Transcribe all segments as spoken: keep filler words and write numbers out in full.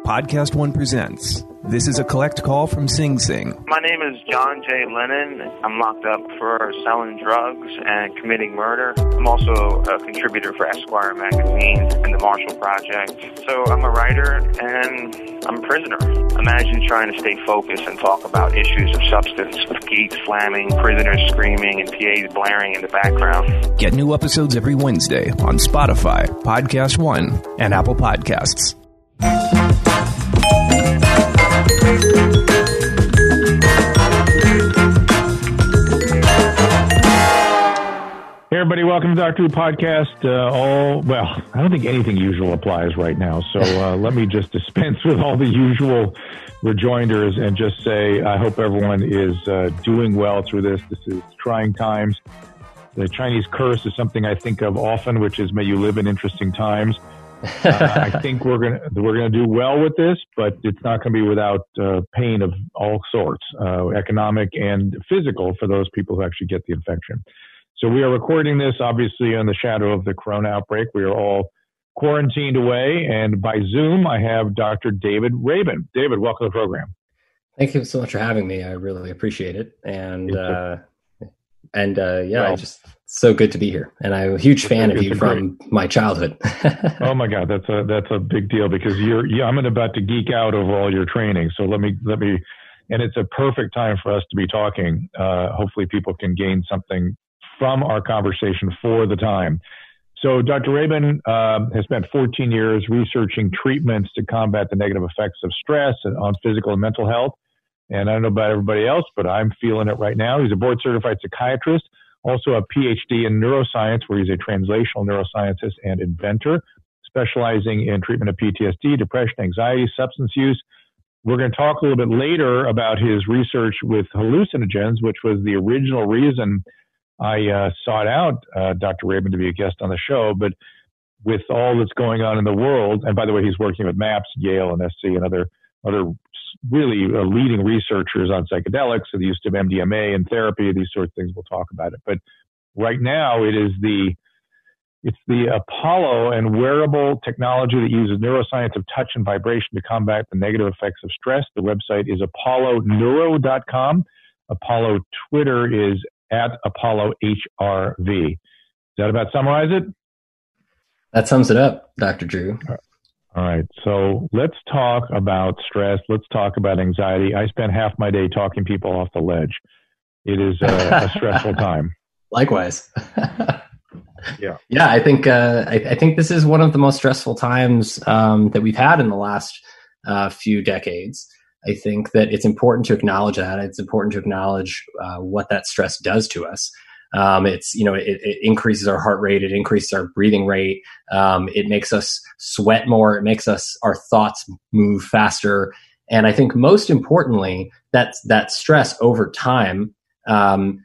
Podcast One presents. This is a collect call from Sing Sing. My name is John J. Lennon. I'm locked up for selling drugs and committing murder. I'm also a contributor for Esquire magazine and the Marshall Project. So I'm a writer and I'm a prisoner. Imagine trying to stay focused and talk about issues of substance with gates slamming, prisoners screaming, and P As blaring in the background. Get new episodes every Wednesday on Spotify, Podcast One, and Apple Podcasts. Hey everybody, welcome to Doctor Who Podcast. Uh, all well, I don't think anything usual applies right now, so uh, let me just dispense with all the usual rejoinders and just say I hope everyone is uh, doing well through this. This is trying times. The Chinese curse is something I think of often, which is "May you live in interesting times." Uh, I think we're gonna we're gonna do well with this, but it's not going to be without uh, pain of all sorts, uh, economic and physical, for those people who actually get the infection. So we are recording this, obviously, in the shadow of the corona outbreak. We are all quarantined away, and by Zoom, I have Doctor David Rabin. David, welcome to the program. Thank you so much for having me. I really appreciate it, and uh, and uh, yeah, well, I just so good to be here. And I'm a huge fan of you from great. my childhood. Oh my God, that's a that's a big deal because you're. Yeah, I'm about to geek out over all your training. So let me let me, and it's a perfect time for us to be talking. Uh, hopefully, people can gain something from our conversation for the time. So Doctor Rabin uh, has spent fourteen years researching treatments to combat the negative effects of stress on physical and mental health. And I don't know about everybody else, but I'm feeling it right now. He's a board-certified psychiatrist, also a P H D in neuroscience, where he's a translational neuroscientist and inventor, specializing in treatment of P T S D, depression, anxiety, substance use. We're going to talk a little bit later about his research with hallucinogens, which was the original reason I uh, sought out uh, Doctor Rabin to be a guest on the show, but with all that's going on in the world, and by the way, he's working with MAPS, Yale, and S C, and other other really uh, leading researchers on psychedelics, and the use of M D M A and therapy, these sorts of things. We'll talk about it. But right now, it is the it's the Apollo and wearable technology that uses neuroscience of touch and vibration to combat the negative effects of stress. The website is apollo neuro dot com. Apollo Twitter is at Apollo H R V. Does that about summarize it? That sums it up, Doctor Drew. All right. So let's talk about stress. Let's talk about anxiety. I spend half my day talking people off the ledge. It is a, a stressful time. Likewise. Yeah. Yeah, I think uh, I, I think this is one of the most stressful times um, that we've had in the last uh, few decades. I think that it's important to acknowledge that. It's important to acknowledge uh, what that stress does to us. Um, it's, you know, it, it increases our heart rate. It increases our breathing rate. Um, it makes us sweat more. It makes us, our thoughts move faster. And I think most importantly, that, that stress over time, um,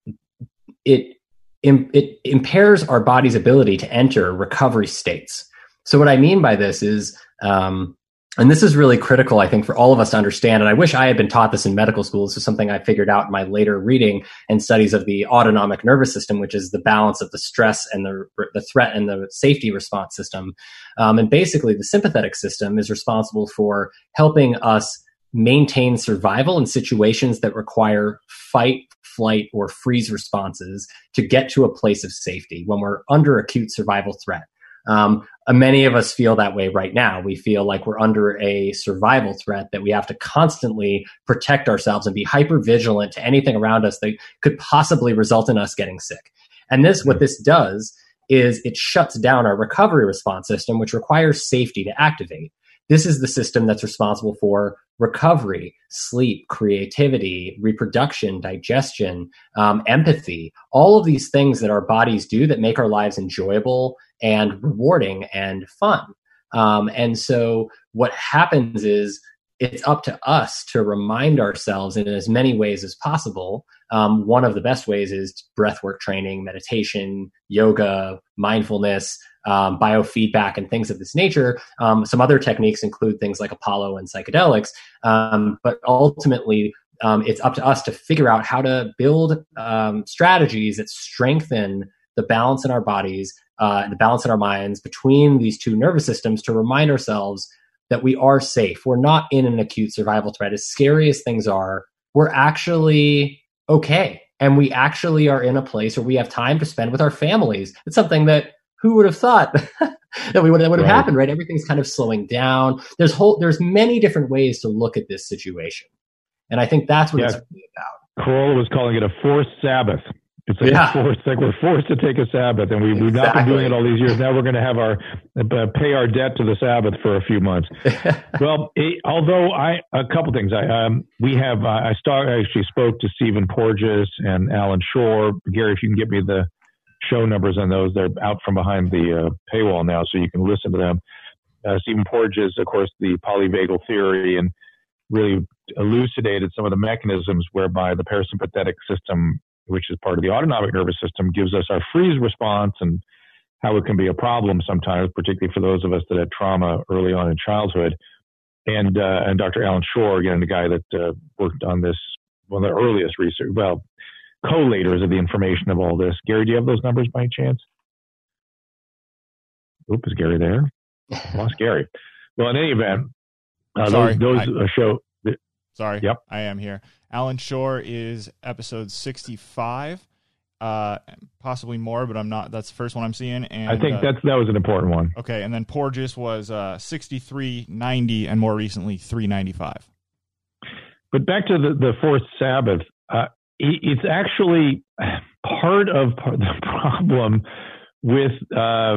it, it impairs our body's ability to enter recovery states. So what I mean by this is, um, and this is really critical, I think, for all of us to understand. And I wish I had been taught this in medical school. This is something I figured out in my later reading and studies of the autonomic nervous system, which is the balance of the stress and the, the threat and the safety response system. Um, and basically, the sympathetic system is responsible for helping us maintain survival in situations that require fight, flight, or freeze responses to get to a place of safety when we're under acute survival threat. Um, many of us feel that way right now. We feel like we're under a survival threat, that we have to constantly protect ourselves and be hyper vigilant to anything around us that could possibly result in us getting sick. And this, what this does is it shuts down our recovery response system, which requires safety to activate. This is the system that's responsible for recovery, sleep, creativity, reproduction, digestion, um, empathy, all of these things that our bodies do that make our lives enjoyable and rewarding and fun. Um, and so what happens is it's up to us to remind ourselves in as many ways as possible. Um, one of the best ways is breathwork training, meditation, yoga, mindfulness, um, biofeedback, and things of this nature. Um, some other techniques include things like Apollo and psychedelics. Um, but ultimately, um, it's up to us to figure out how to build um, strategies that strengthen the balance in our bodies, uh, the balance in our minds between these two nervous systems, to remind ourselves that we are safe. We're not in an acute survival threat. As scary as things are, we're actually okay. And we actually are in a place where we have time to spend with our families. It's something that who would have thought that we would, that would have right. happened, right? Everything's kind of slowing down. There's whole, there's many different ways to look at this situation. And I think that's what yeah. it's really about. Corolla was calling it a forced Sabbath. It's like yeah. a forced, like we're forced to take a Sabbath, and we, exactly. we've not been doing it all these years. Now we're going to have our uh, pay our debt to the Sabbath for a few months. well, it, although I a couple things. I um, we have uh, I start I actually spoke to Stephen Porges and Alan Shore. Gary, if you can get me the show numbers on those, they're out from behind the uh, paywall now, so you can listen to them. Uh, Stephen Porges, of course, the polyvagal theory, and really elucidated some of the mechanisms whereby the parasympathetic system, which is part of the autonomic nervous system, gives us our freeze response, and how it can be a problem sometimes, particularly for those of us that had trauma early on in childhood. And uh, and Doctor Alan Shore, again, the guy that uh, worked on this, one of the earliest research, well, collators of the information of all this. Gary, do you have those numbers by chance? Oop, is Gary there? Lost Gary. Well, in any event, uh, Sorry, those, those I, uh, show. Sorry. Yep. I am here. Alan Shore is episode sixty-five, uh, possibly more, but I'm not. That's the first one I'm seeing. And I think uh, that's that was an important one. Okay, and then Porges was uh, sixty-three, ninety, and more recently three ninety-five. But back to the, the fourth Sabbath, uh, it, it's actually part of the problem with uh,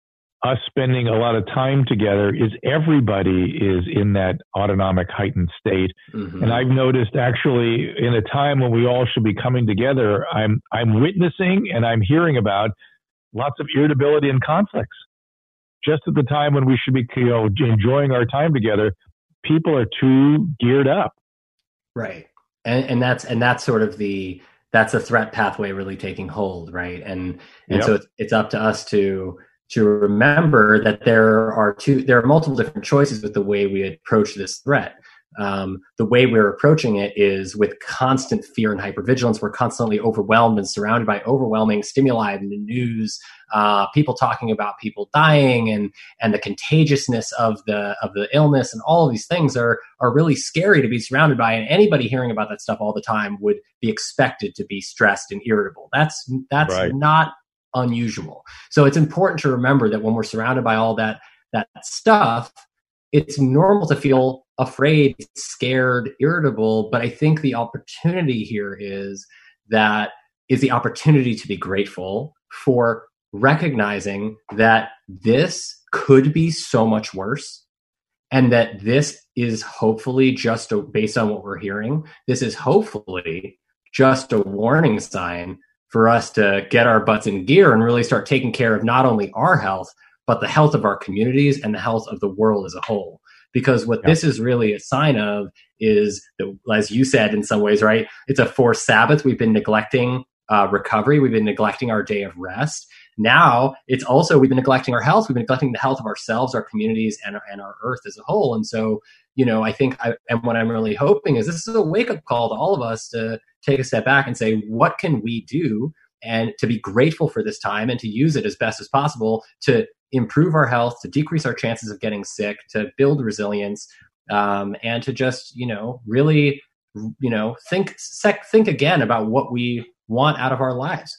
us spending a lot of time together is everybody is in that autonomic heightened state. Mm-hmm. And I've noticed actually in a time when we all should be coming together, I'm, I'm witnessing and I'm hearing about lots of irritability and conflicts. Just at the time when we should be, you know, enjoying our time together, people are too geared up. Right. And, and that's, and that's sort of the, that's a threat pathway really taking hold. Right. And, and yep. so it's, it's up to us to, to remember that there are two, there are multiple different choices with the way we approach this threat. Um, the way we're approaching it is with constant fear and hypervigilance. We're constantly overwhelmed and surrounded by overwhelming stimuli in the news, uh, people talking about people dying, and and the contagiousness of the of the illness, and all of these things are are really scary to be surrounded by. And anybody hearing about that stuff all the time would be expected to be stressed and irritable. That's that's right. not unusual. So it's important to remember that when we're surrounded by all that that stuff, it's normal to feel afraid, scared, irritable. But I think the opportunity here is that is the opportunity to be grateful for recognizing that this could be so much worse, and that this is hopefully just a, based on what we're hearing, this is hopefully just a warning sign for us to get our butts in gear and really start taking care of not only our health, but the health of our communities and the health of the world as a whole. Because what yeah. this is really a sign of is, that, as you said, in some ways, right? It's a forced Sabbath. We've been neglecting uh, recovery. We've been neglecting our day of rest. Now it's also, we've been neglecting our health. We've been neglecting the health of ourselves, our communities, and, and our earth as a whole. And so, you know, I think, I, and what I'm really hoping is this is a wake-up call to all of us to take a step back and say, what can we do, and to be grateful for this time and to use it as best as possible to improve our health, to decrease our chances of getting sick, to build resilience, um, and to just, you know, really, you know, think, sec, think again about what we want out of our lives.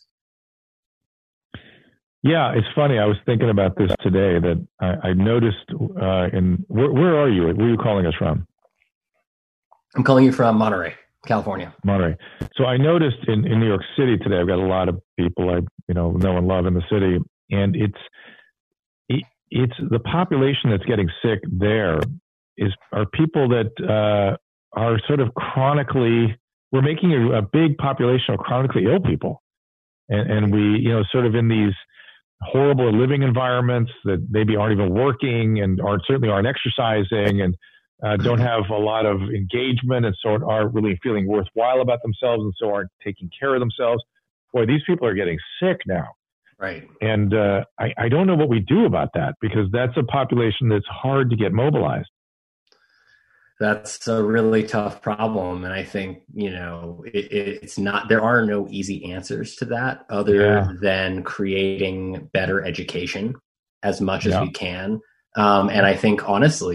Yeah, it's funny. I was thinking about this today that I, I noticed uh, in, where, where are you? Where are you calling us from? I'm calling you from Monterey, California. Monterey. So I noticed in, in New York City today, I've got a lot of people I, you know, know and love in the city, and it's, it, it's the population that's getting sick there is, are people that uh, are sort of chronically, we're making a, a big population of chronically ill people. And, and we, you know, sort of in these horrible living environments that maybe aren't even working and aren't certainly aren't exercising and uh, don't have a lot of engagement, and so aren't really feeling worthwhile about themselves, and so aren't taking care of themselves. Boy, these people are getting sick now. Right. And uh, I, I don't know what we do about that, because that's a population that's hard to get mobilized. That's a really tough problem. And I think, you know, it, it, it's not, there are no easy answers to that other yeah. than creating better education as much as yeah. we can. Um, and I think, honestly,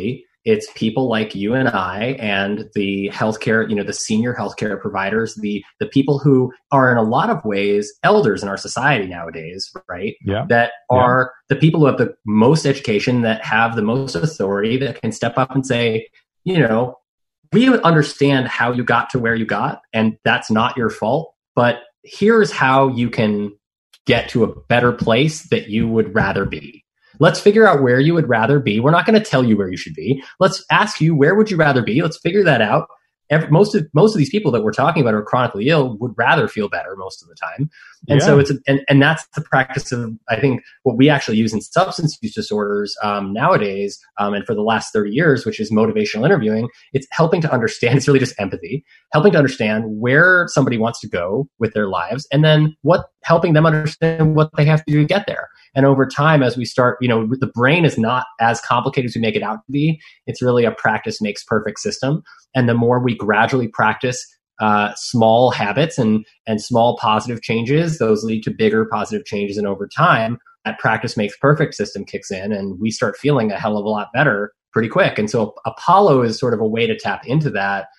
It's people like you and I and the healthcare, you know, the senior healthcare providers, the the people who are in a lot of ways elders in our society nowadays, right? Yeah. That are yeah. the people who have the most education, that have the most authority, that can step up and say, you know, we understand how you got to where you got, and that's not your fault, but here's how you can get to a better place that you would rather be. Let's figure out where you would rather be. We're not going to tell you where you should be. Let's ask you, where would you rather be? Let's figure that out. Every, most of most of these people that we're talking about are chronically ill would rather feel better most of the time. And yeah. so it's, a, and, and that's the practice of, I think, what we actually use in substance use disorders um, nowadays. Um, and for the last thirty years, which is motivational interviewing, it's helping to understand, it's really just empathy, helping to understand where somebody wants to go with their lives, and then what, helping them understand what they have to do to get there. And over time, as we start, you know, the brain is not as complicated as we make it out to be. It's really a practice makes perfect system. And the more we gradually practice uh, small habits and and small positive changes, those lead to bigger positive changes. And over time, that practice makes perfect system kicks in, and we start feeling a hell of a lot better pretty quick. And so Apollo is sort of a way to tap into that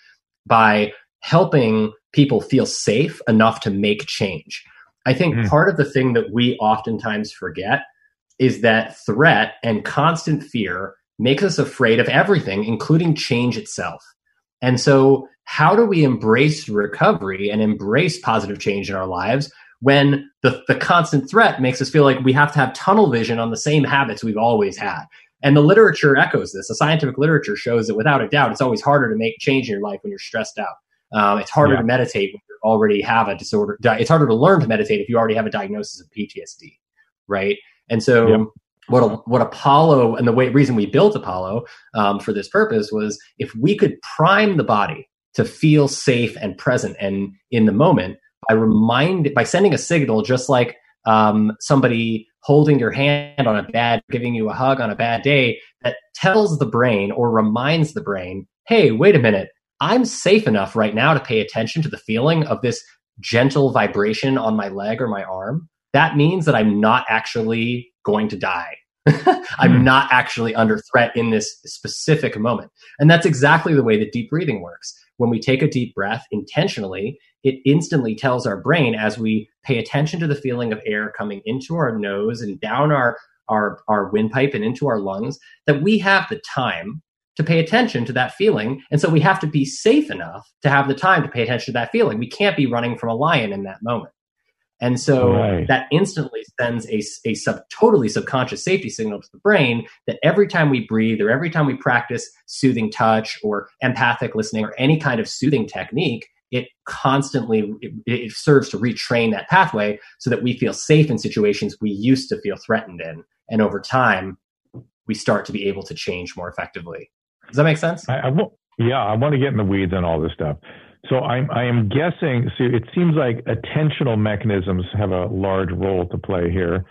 by helping people feel safe enough to make change. I think mm. part of the thing that we oftentimes forget is that threat and constant fear makes us afraid of everything, including change itself. And so how do we embrace recovery and embrace positive change in our lives when the, the constant threat makes us feel like we have to have tunnel vision on the same habits we've always had? And the literature echoes this. The scientific literature shows that without a doubt, it's always harder to make change in your life when you're stressed out. Um, it's harder yeah. to meditate when you already have a disorder. It's harder to learn to meditate if you already have a diagnosis of P T S D, right? And so yep. what what Apollo, and the way reason we built Apollo um, for this purpose was, if we could prime the body to feel safe and present and in the moment by remind by sending a signal, just like um, somebody holding your hand on a bad, giving you a hug on a bad day, that tells the brain or reminds the brain, hey, wait a minute. I'm safe enough right now to pay attention to the feeling of this gentle vibration on my leg or my arm. That means that I'm not actually going to die. I'm mm. not actually under threat in this specific moment. And that's exactly the way that deep breathing works. When we take a deep breath intentionally, it instantly tells our brain, as we pay attention to the feeling of air coming into our nose and down our, our, our windpipe and into our lungs, that we have the time to pay attention to that feeling. And so we have to be safe enough to have the time to pay attention to that feeling. We can't be running from a lion in that moment. And so right. that instantly sends a, a sub, totally subconscious safety signal to the brain that every time we breathe, or every time we practice soothing touch or empathic listening or any kind of soothing technique, it constantly, it, it serves to retrain that pathway so that we feel safe in situations we used to feel threatened in. And over time, we start to be able to change more effectively. Does that make sense? I, I w- yeah, I want to get in the weeds on all this stuff. So I'm, I am guessing, so it seems like attentional mechanisms have a large role to play here.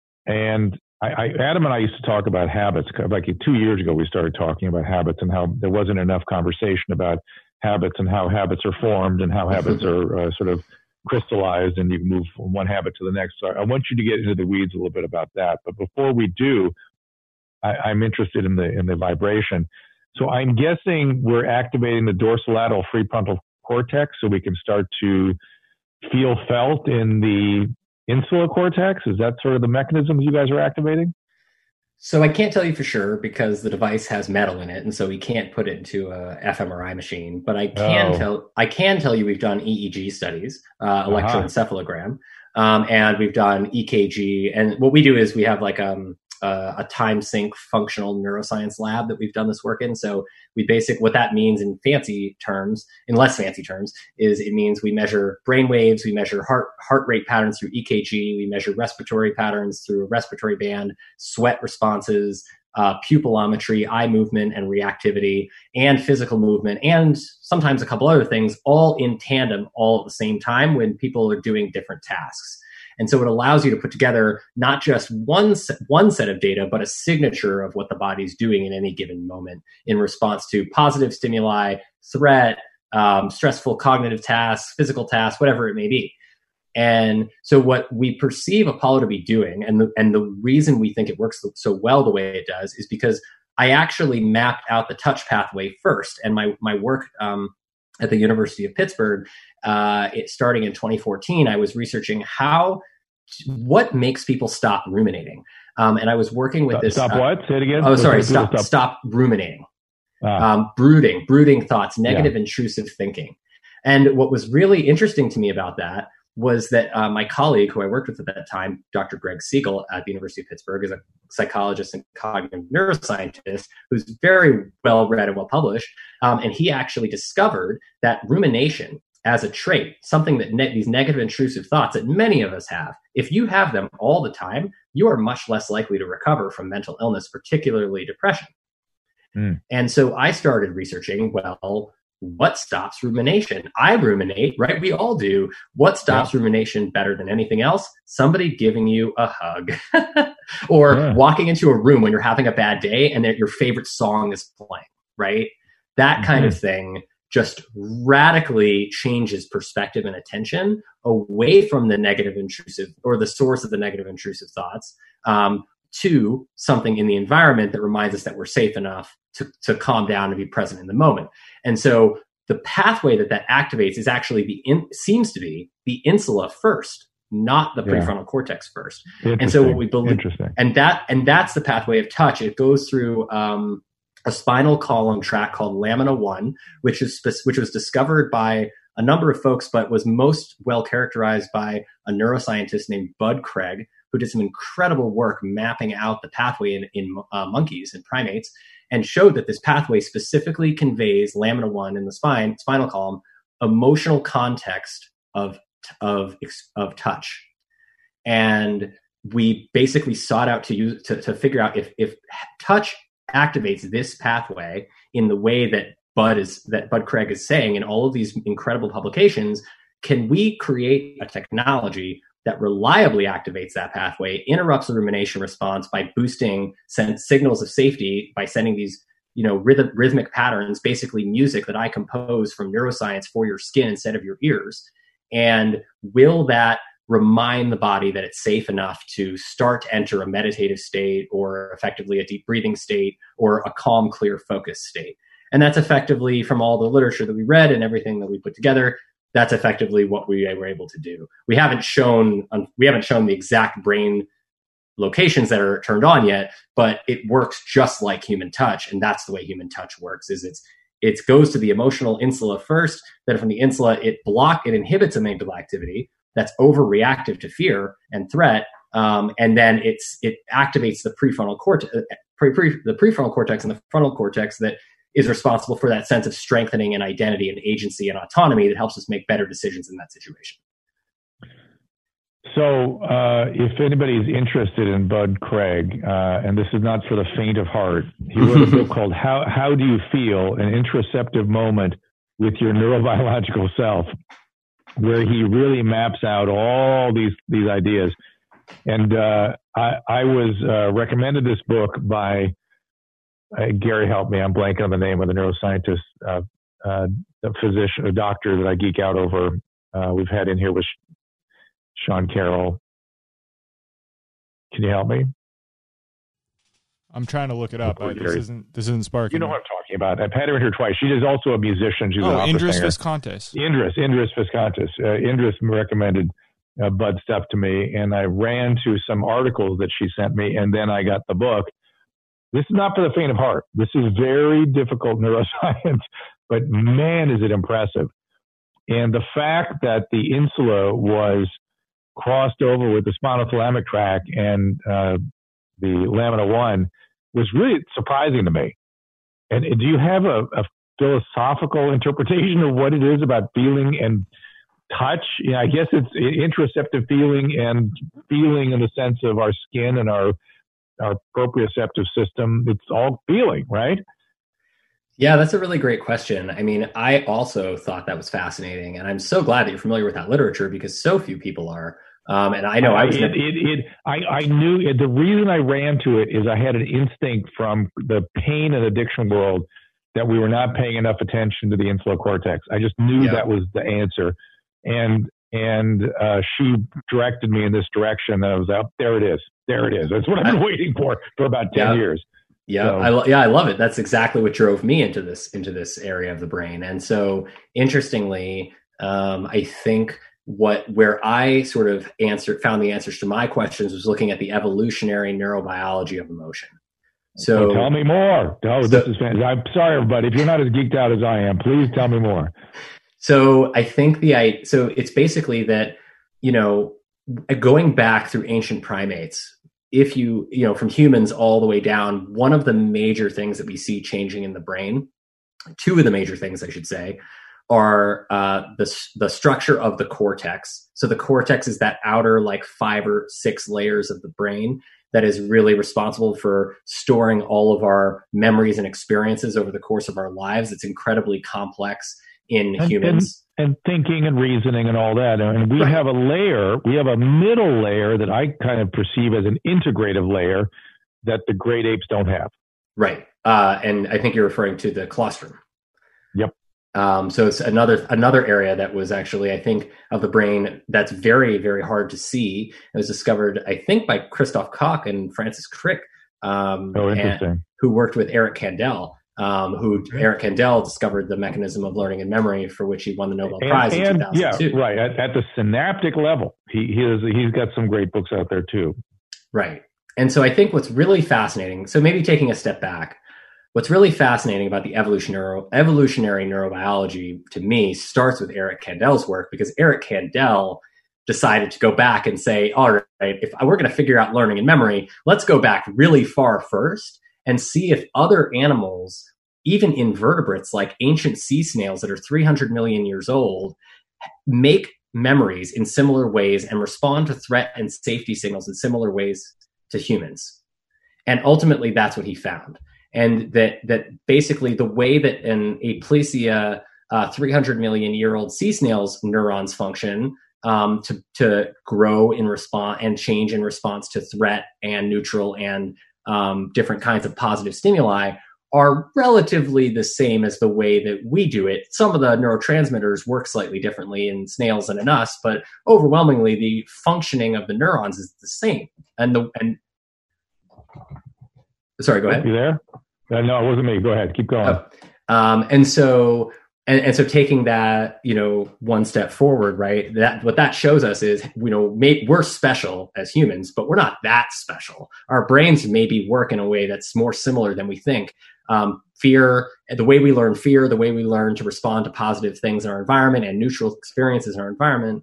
And I, I, Adam and I used to talk about habits. Like two years ago, we started talking about habits and how there wasn't enough conversation about habits and how habits are formed and how habits are uh, sort of crystallized, and you can move from one habit to the next. So I want you to get into the weeds a little bit about that. But before we do, I, I'm interested in the in the vibration. So I'm guessing we're activating the dorsolateral prefrontal cortex so we can start to feel felt in the insular cortex. Is that sort of the mechanisms you guys are activating? So I can't tell you for sure because the device has metal in it, and so we can't put it into a fMRI machine. But I can oh. tell I can tell you we've done E E G studies, uh, electroencephalogram, um, and we've done E K G. And what we do is we have like um. Uh, a time sync functional neuroscience lab that we've done this work in. So we basic what that means in fancy terms, in less fancy terms, is it means we measure brain waves, we measure heart heart rate patterns through E K G, we measure respiratory patterns through a respiratory band, sweat responses, uh, pupillometry, eye movement and reactivity, and physical movement, and sometimes a couple other things, all in tandem, all at the same time when people are doing different tasks. And so it allows you to put together not just one set, one set of data, but a signature of what the body's doing in any given moment in response to positive stimuli, threat, um, stressful cognitive tasks, physical tasks, whatever it may be. And so what we perceive Apollo to be doing, and the, and the reason we think it works so well the way it does, is because I actually mapped out the touch pathway first. And my, my work um, at the University of Pittsburgh, uh, it, starting in twenty fourteen, I was researching how, what makes people stop ruminating. Um, and I was working with stop, this. Stop uh, what? Say it again. Oh, sorry. Stop, Stop, stop ruminating. Ah. Um, brooding, brooding thoughts, negative, Yeah. intrusive thinking. And what was really interesting to me about that was that uh, my colleague who I worked with at that time, Doctor Greg Siegel at the University of Pittsburgh, is a psychologist and cognitive neuroscientist who's very well read and well published. Um, and he actually discovered that rumination as a trait, something that ne- these negative intrusive thoughts that many of us have, if you have them all the time, you are much less likely to recover from mental illness, particularly depression. Mm. And so I started researching, well, what stops rumination? I ruminate, right? We all do. What stops yeah. rumination better than anything else? Somebody giving you a hug or yeah. walking into a room when you're having a bad day and that your favorite song is playing, right? That mm-hmm. kind of thing just radically changes perspective and attention away from the negative intrusive or the source of the negative intrusive thoughts um, to something in the environment that reminds us that we're safe enough to, to calm down and be present in the moment. And so the pathway that that activates is actually the in, seems to be the insula first, not the yeah. prefrontal cortex first. And so what we believe, Interesting. and that and that's the pathway of touch. It goes through um, a spinal column tract called lamina one, which is which was discovered by a number of folks, but was most well characterized by a neuroscientist named Bud Craig, who did some incredible work mapping out the pathway in, in uh, monkeys and primates, and showed that this pathway specifically conveys lamina one in the spine, spinal column, emotional context of, of, of touch. And we basically sought out to use, to, to figure out if, if touch activates this pathway in the way that Bud is, that Bud Craig is saying in all of these incredible publications, can we create a technology that reliably activates that pathway, interrupts the rumination response by boosting sense signals of safety by sending these, you know, rhythm, rhythmic patterns, basically music that I compose from neuroscience for your skin instead of your ears. And will that remind the body that it's safe enough to start to enter a meditative state or effectively a deep breathing state or a calm, clear, focused state? And that's effectively, from all the literature that we read and everything that we put together, that's effectively what we were able to do. We haven't shown we haven't shown the exact brain locations that are turned on yet, but it works just like human touch, and that's the way human touch works. Is it's it goes to the emotional insula first. Then from the insula, it block it inhibits amygdala activity that's overreactive to fear and threat, um, and then it's it activates the prefrontal cortex, pre, pre, the prefrontal cortex and the frontal cortex that is responsible for that sense of strengthening and identity and agency and autonomy that helps us make better decisions in that situation. So uh, if anybody's interested in Bud Craig, uh, and this is not for the faint of heart, he wrote a book called How How Do You Feel? An Introspective Moment with Your Neurobiological Self, where he really maps out all these, these ideas. And uh, I, I was uh, recommended this book by Uh, Gary, help me. I'm blanking on the name of the neuroscientist, uh, uh, a physician, a doctor that I geek out over. Uh, we've had in here with Sean Carroll. Can you help me? I'm trying to look it up. I, this isn't this isn't sparking. You know what I'm talking about. I've had her in here twice. She is also a musician. She's oh, an opera Indris singer. Viscontis. Indris, Indris Viscontis. Uh, Indris recommended uh, Bud stuff to me, and I ran to some articles that she sent me, and then I got the book. This is not for the faint of heart. This is very difficult neuroscience, but man, is it impressive. And the fact that the insula was crossed over with the spinothalamic tract and uh, the lamina one was really surprising to me. And do you have a, a philosophical interpretation of what it is about feeling and touch? You know, I guess it's interoceptive feeling and feeling in the sense of our skin and our our proprioceptive system. It's all feeling, right? Yeah, that's a really great question. I mean, I also thought that was fascinating, and I'm so glad that you're familiar with that literature because so few people are. Um, and I know I was. It, it, it, I, I knew it, the reason I ran to it is I had an instinct from the pain and addiction world that we were not paying enough attention to the insular cortex. I just knew yeah. that was the answer, and and uh, she directed me in this direction. And I was out. There it is. There it is. That's what I've been waiting for for about ten yeah. years. Yeah, So, I yeah, I love it. That's exactly what drove me into this into this area of the brain. And so, interestingly, um, I think what where I sort of answered found the answers to my questions was looking at the evolutionary neurobiology of emotion. So, so tell me more. Oh, so, this is fantastic. I'm sorry, everybody. If you're not as geeked out as I am, please tell me more. So I think the I so it's basically that, you know, going back through ancient primates, if you, you know, from humans all the way down, one of the major things that we see changing in the brain, two of the major things I should say, are uh, the, the structure of the cortex. So the cortex is that outer like five or six layers of the brain that is really responsible for storing all of our memories and experiences over the course of our lives. It's incredibly complex in and, humans. And, and thinking and reasoning and all that. And we right. have a layer, we have a middle layer that I kind of perceive as an integrative layer that the great apes don't have. Right. Uh, and I think you're referring to the colostrum. Yep. Um, so it's another another area that was actually, I think, of the brain that's very, very hard to see. It was discovered, I think, by Christoph Koch and Francis Crick, um, oh, interesting. and, who worked with Eric Kandel. Um, who Eric Kandel discovered the mechanism of learning and memory, for which he won the Nobel and, Prize and, in two thousand two. Yeah, right. At, at the synaptic level, he he is, he's got some great books out there too. Right. And so I think what's really fascinating, so maybe taking a step back, what's really fascinating about the evolutionary evolutionary neurobiology to me starts with Eric Kandel's work, because Eric Kandel decided to go back and say, all right, if we're going to figure out learning and memory, let's go back really far first and see if other animals, even invertebrates like ancient sea snails that are three hundred million years old, make memories in similar ways and respond to threat and safety signals in similar ways to humans. And ultimately, that's what he found. And that that basically the way that an Aplysia uh, three hundred million year old sea snail's neurons function um, to, to grow in response and change in response to threat and neutral and Um, different kinds of positive stimuli are relatively the same as the way that we do it. Some of the neurotransmitters work slightly differently in snails than in us, but overwhelmingly the functioning of the neurons is the same. And the and sorry, go ahead. You there? Uh, no, it wasn't me. Go ahead. Keep going. Oh. Um, and so and, and so taking that, you know, one step forward, right? That what that shows us is, you know, may, we're special as humans, but we're not that special. Our brains maybe work in a way that's more similar than we think. Um, fear, the way we learn fear, the way we learn to respond to positive things in our environment and neutral experiences in our environment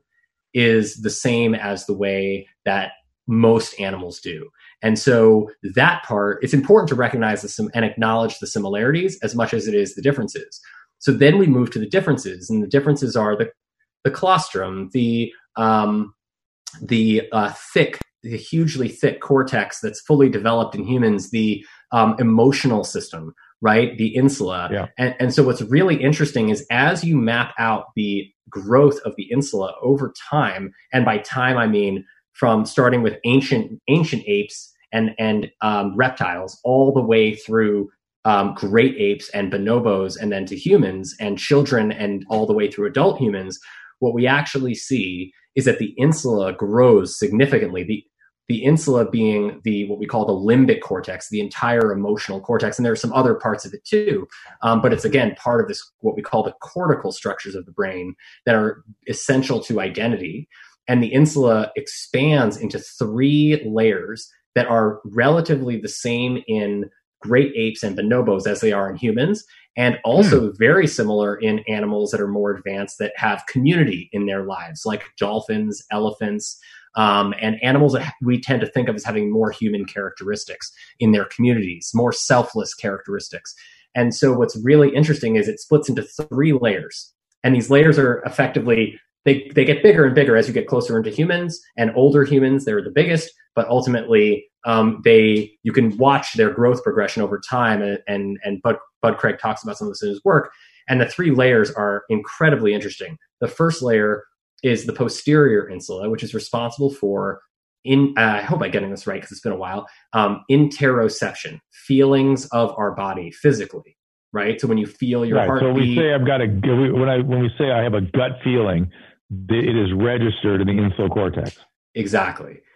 is the same as the way that most animals do. And so that part, it's important to recognize the, and acknowledge the similarities as much as it is the differences. So then we move to the differences, and the differences are the the colostrum, the um, the uh, thick, the hugely thick cortex that's fully developed in humans, the um, emotional system, right? The insula. Yeah. And, and so what's really interesting is as you map out the growth of the insula over time, and by time I mean from starting with ancient ancient apes and and um, reptiles all the way through Um, great apes and bonobos, and then to humans and children, and all the way through adult humans, what we actually see is that the insula grows significantly. The the insula being the what we call the limbic cortex, the entire emotional cortex, and there are some other parts of it too. Um, but it's again part of this what we call the cortical structures of the brain that are essential to identity. And the insula expands into three layers that are relatively the same in great apes and bonobos as they are in humans, and also hmm. very similar in animals that are more advanced that have community in their lives, like dolphins, elephants, um, and animals that we tend to think of as having more human characteristics in their communities, more selfless characteristics. And so what's really interesting is it splits into three layers. And these layers are effectively, they, they get bigger and bigger as you get closer into humans, and older humans, they're the biggest, but ultimately um, they, you can watch their growth progression over time. And, and, and Bud, Bud Craig talks about some of this in his work. And the three layers are incredibly interesting. The first layer is the posterior insula, which is responsible for, in uh, I hope I'm getting this right because it's been a while, um, interoception, feelings of our body physically, right? So when you feel your right. heartbeat. So we say I've got a, when I when we say I have a gut feeling, it is registered in the insular cortex. Exactly.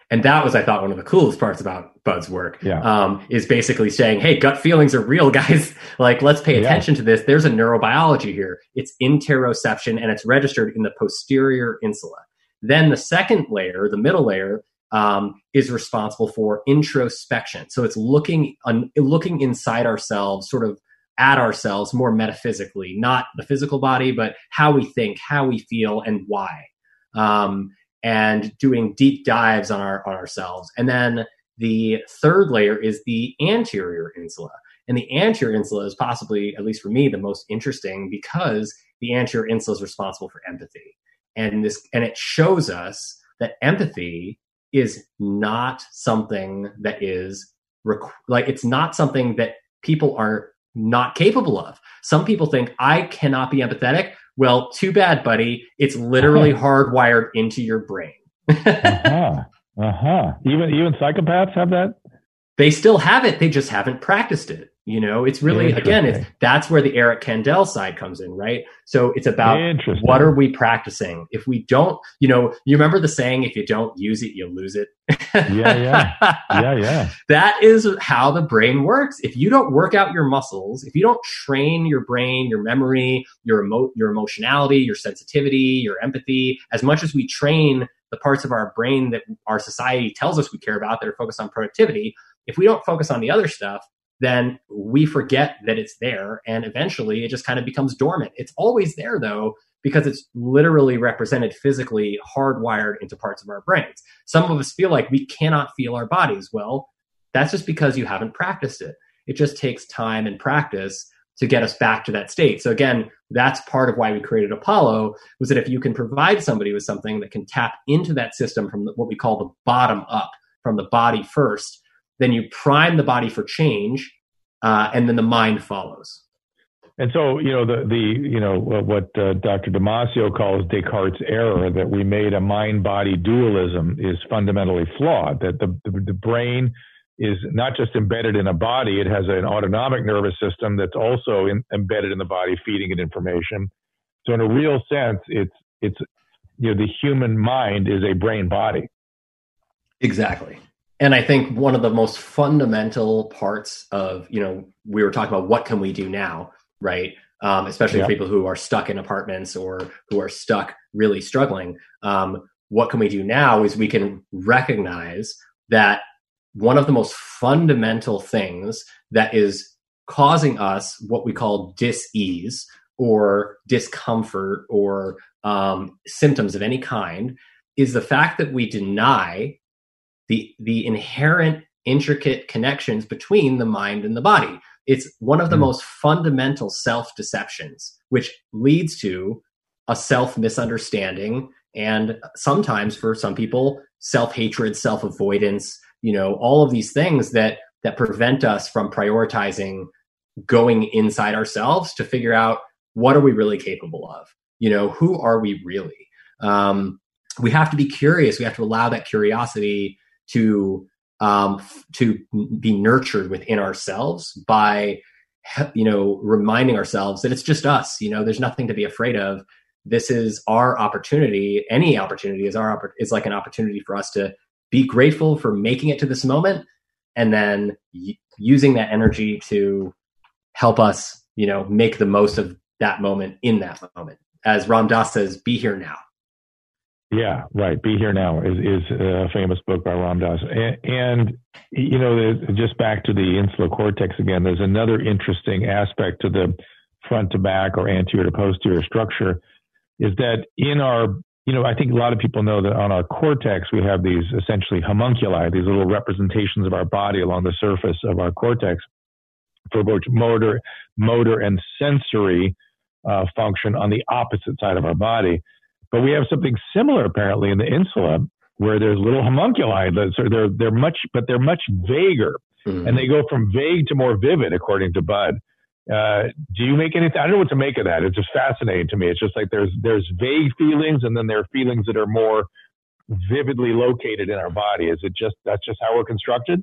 And that was, I thought, one of the coolest parts about Bud's work, yeah. um, is basically saying, hey, gut feelings are real, guys. Like, let's pay attention yeah. to this. There's a neurobiology here. It's interoception, and it's registered in the posterior insula. Then the second layer, the middle layer, um, is responsible for introspection. So it's looking un- looking inside ourselves, sort of at ourselves more metaphysically, not the physical body, but how we think, how we feel, and why. Um, and doing deep dives on our on ourselves. And then the third layer is the anterior insula. And the anterior insula is possibly, at least for me, the most interesting, because the anterior insula is responsible for empathy. And this and it shows us that empathy is not something that is requ- like it's not something that people are not capable of. Some people think, I cannot be empathetic. Well, too bad, buddy. It's literally hardwired into your brain. uh-huh. Uh-huh. Even even psychopaths have that? They still have it. They just haven't practiced it. You know, it's really, again, it's that's where the Eric Kandel side comes in, right? So it's about what are we practicing? If we don't, you know, you remember the saying, if you don't use it, you lose it. yeah, yeah. Yeah, yeah. That is how the brain works. If you don't work out your muscles, if you don't train your brain, your memory, your emo- your emotionality, your sensitivity, your empathy, as much as we train the parts of our brain that our society tells us we care about that are focused on productivity, if we don't focus on the other stuff, then we forget that it's there, and eventually it just kind of becomes dormant. It's always there, though, because it's literally represented physically, hardwired into parts of our brains. Some of us feel like we cannot feel our bodies. Well, that's just because you haven't practiced it. It just takes time and practice to get us back to that state. So again, that's part of why we created Apollo, was that if you can provide somebody with something that can tap into that system from what we call the bottom up, from the body first, then you prime the body for change, uh, and then the mind follows. And so, you know, the, the you know, what uh, Doctor Damasio calls Descartes' error, that we made a mind-body dualism, is fundamentally flawed, that the, the, the brain is not just embedded in a body, it has an autonomic nervous system that's also in, embedded in the body, feeding it information. So in a real sense, it's, it's, you know, the human mind is a brain body. Exactly. And I think one of the most fundamental parts of, you know, we were talking about what can we do now, right? Um, especially yeah. for people who are stuck in apartments or who are stuck really struggling. Um, what can we do now is we can recognize that one of the most fundamental things that is causing us what we call dis-ease or discomfort or um, symptoms of any kind is the fact that we deny the the inherent intricate connections between the mind and the body. It's one of the mm. most fundamental self-deceptions, which leads to a self-misunderstanding and sometimes for some people, self-hatred, self-avoidance, you know, all of these things that that prevent us from prioritizing going inside ourselves to figure out what are we really capable of? You know, who are we really? Um, we have to be curious. We have to allow that curiosity to um, to be nurtured within ourselves by, you know, reminding ourselves that it's just us. You know, there's nothing to be afraid of. This is our opportunity. Any opportunity is our is like an opportunity for us to be grateful for making it to this moment, and then y- using that energy to help us, you know, make the most of that moment in that moment. As Ram Dass says, be here now. Yeah, right. Be Here Now is, is a famous book by Ram Dass. And, and, you know, just back to the insular cortex again, there's another interesting aspect to the front to back or anterior to posterior structure, is that in our, you know, I think a lot of people know that on our cortex, we have these essentially homunculi, these little representations of our body along the surface of our cortex for both motor, motor and sensory uh, function on the opposite side of our body. But we have something similar apparently in the insula, where there's little homunculi. So they're they're much, but they're much vaguer, mm-hmm. and they go from vague to more vivid, according to Bud. Uh, do you make anything? I don't know what to make of that. It's just fascinating to me. It's just like there's there's vague feelings, and then there are feelings that are more vividly located in our body. Is it just that's just how we're constructed?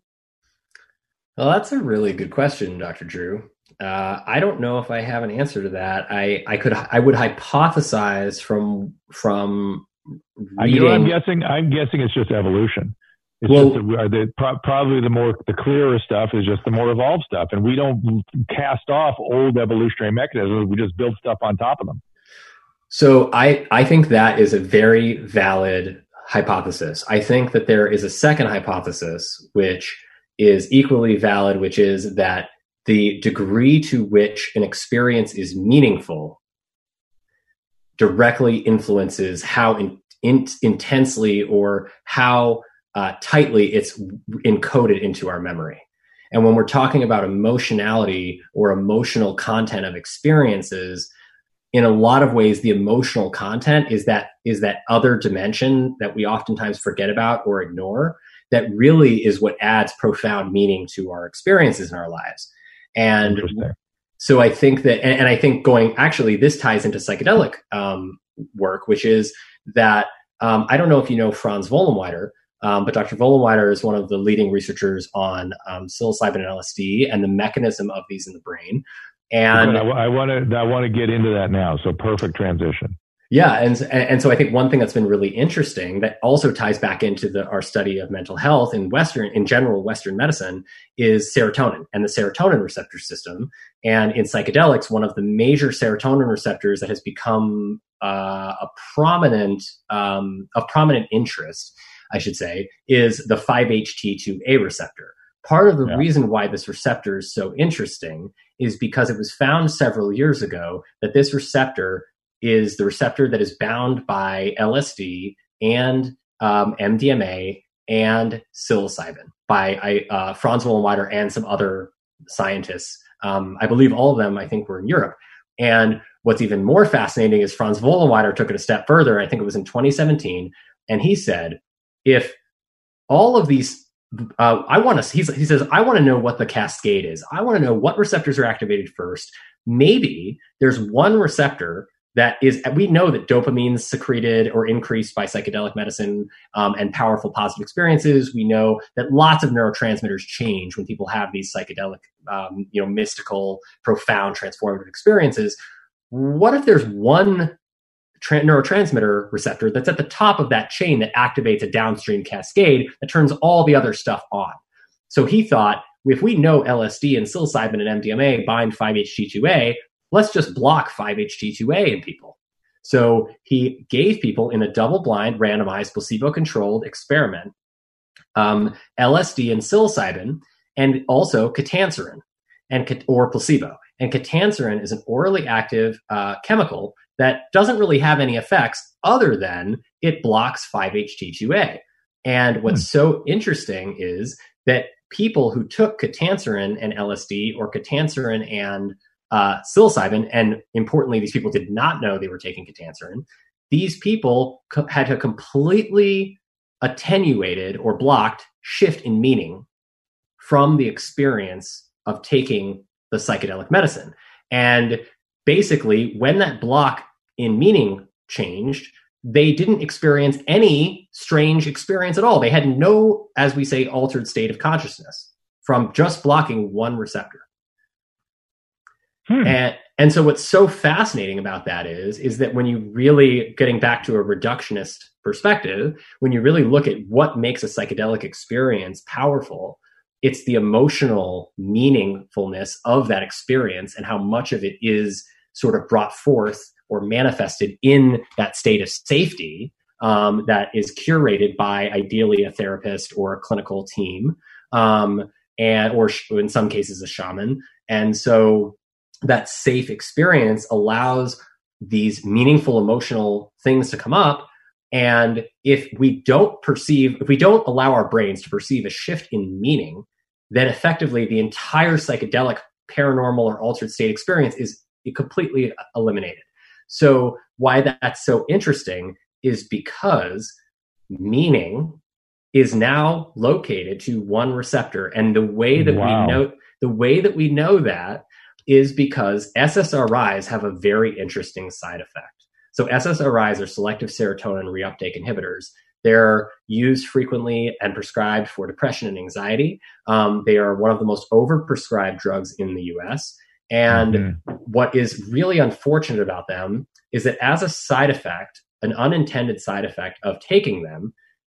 Well, that's a really good question, Doctor Drew. Uh, I don't know if I have an answer to that. I, I could I would hypothesize from from reading. You know, I'm guessing I'm guessing it's just evolution. It's well, just the, the, pro- probably the more the clearer stuff is just the more evolved stuff, and we don't cast off old evolutionary mechanisms. We just build stuff on top of them. So I I think that is a very valid hypothesis. I think that there is a second hypothesis which is equally valid, which is that the degree to which an experience is meaningful directly influences how in, in, intensely or how uh, tightly it's encoded into our memory. And when we're talking about emotionality or emotional content of experiences, in a lot of ways, the emotional content is that is that other dimension that we oftentimes forget about or ignore, that really is what adds profound meaning to our experiences in our lives. And so I think that, and, and I think going, actually, this ties into psychedelic um, work, which is that, um, I don't know if you know Franz Vollenweider, um, but Doctor Vollenweider is one of the leading researchers on um, psilocybin and L S D and the mechanism of these in the brain. And I want to, I want to get into that now. So perfect transition. Yeah, and and so I think one thing that's been really interesting that also ties back into the, our study of mental health in Western, in general Western medicine, is serotonin and the serotonin receptor system. And in psychedelics, one of the major serotonin receptors that has become uh, a prominent um, of prominent interest, I should say, is the five H T two A receptor. Part of the yeah. reason why this receptor is so interesting is because it was found several years ago that this receptor is the receptor that is bound by L S D and um, M D M A and psilocybin by uh, Franz Vollenweider and some other scientists. Um, I believe all of them, I think, were in Europe. And what's even more fascinating is Franz Vollenweider took it a step further. I think it was in twenty seventeen. And he said, if all of these, uh, I want to, he says, I want to know what the cascade is. I want to know what receptors are activated first. Maybe there's one receptor that is, we know that dopamine is secreted or increased by psychedelic medicine um, and powerful positive experiences. We know that lots of neurotransmitters change when people have these psychedelic, um, you know, mystical, profound, transformative experiences. What if there's one tra- neurotransmitter receptor that's at the top of that chain that activates a downstream cascade that turns all the other stuff on? So he thought, if we know L S D and psilocybin and M D M A bind five H T two A, let's just block five H T two A in people. So he gave people in a double-blind, randomized, placebo-controlled experiment um, L S D and psilocybin, and also ketanserin, and or placebo. And ketanserin is an orally active uh, chemical that doesn't really have any effects other than it blocks five H T two A. And what's hmm. so interesting is that people who took ketanserin and L S D, or ketanserin and Uh, psilocybin, and importantly, these people did not know they were taking ketanserin. These people co- had a completely attenuated or blocked shift in meaning from the experience of taking the psychedelic medicine. And basically, when that block in meaning changed, they didn't experience any strange experience at all. They had no, as we say, altered state of consciousness from just blocking one receptor. Hmm. And and so what's so fascinating about that is, is that when you really, getting back to a reductionist perspective, when you really look at what makes a psychedelic experience powerful, it's the emotional meaningfulness of that experience and how much of it is sort of brought forth or manifested in that state of safety um, that is curated by ideally a therapist or a clinical team, um, and or in some cases a shaman. And so that safe experience allows these meaningful emotional things to come up. And if we don't perceive, if we don't allow our brains to perceive a shift in meaning, then effectively the entire psychedelic, paranormal, or altered state experience is completely eliminated. So why that's so interesting is because meaning is now located to one receptor. And the way that wow. we know, the way that we know that is because S S R Is have a very interesting side effect. So S S R Is are selective serotonin reuptake inhibitors. They're used frequently and prescribed for depression and anxiety. Um, they are one of the most overprescribed drugs in the U S. And mm-hmm. what is really unfortunate about them is that as a side effect, an unintended side effect of taking them,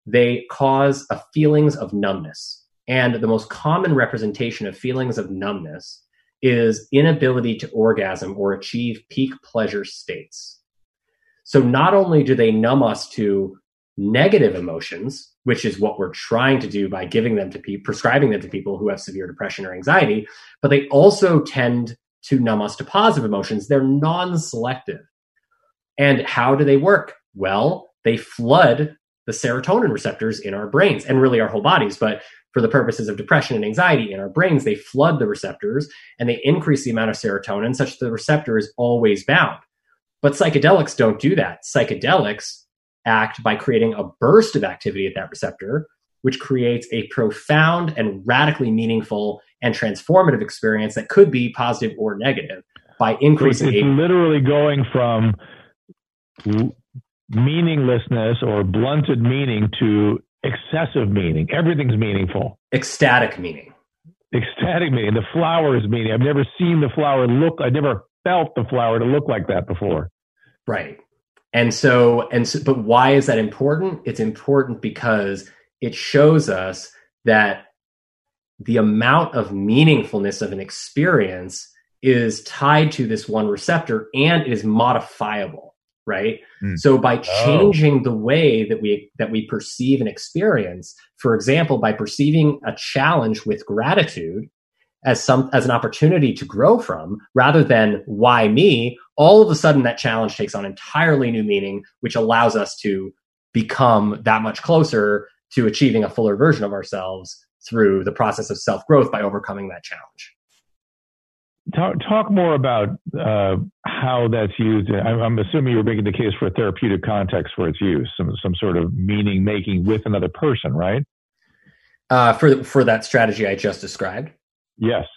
they cause a feelings of numbness. And the most common representation of feelings of numbness is inability to orgasm or achieve peak pleasure states. So not only do they numb us to negative emotions, which is what we're trying to do by giving them to people, prescribing them to people who have severe depression or anxiety, but they also tend to numb us to positive emotions. They're non-selective. And how do they work? Well, they flood the serotonin receptors in our brains and really our whole bodies. But for the purposes of depression and anxiety in our brains, they flood the receptors and they increase the amount of serotonin such that the receptor is always bound. But psychedelics don't do that. Psychedelics act by creating a burst of activity at that receptor, which creates a profound and radically meaningful and transformative experience that could be positive or negative by increasing. It's, it's literally going from meaninglessness or blunted meaning to excessive meaning. Everything's meaningful. Ecstatic meaning. Ecstatic meaning. The flower is meaning. I've never seen the flower look, I never felt the flower to look like that before. Right. And so, and so, but why is that important? It's important because it shows us that the amount of meaningfulness of an experience is tied to this one receptor and it is modifiable, right? Mm. So by changing oh. the way that we that we perceive an experience, for example, by perceiving a challenge with gratitude as some as an opportunity to grow from, rather than why me, all of a sudden that challenge takes on entirely new meaning, which allows us to become that much closer to achieving a fuller version of ourselves through the process of self-growth by overcoming that challenge. Talk, talk more about uh, how that's used. I'm, I'm assuming you're making the case for a therapeutic context where it's used, some some sort of meaning making with another person, right? Uh, for for that strategy I just described. Yes.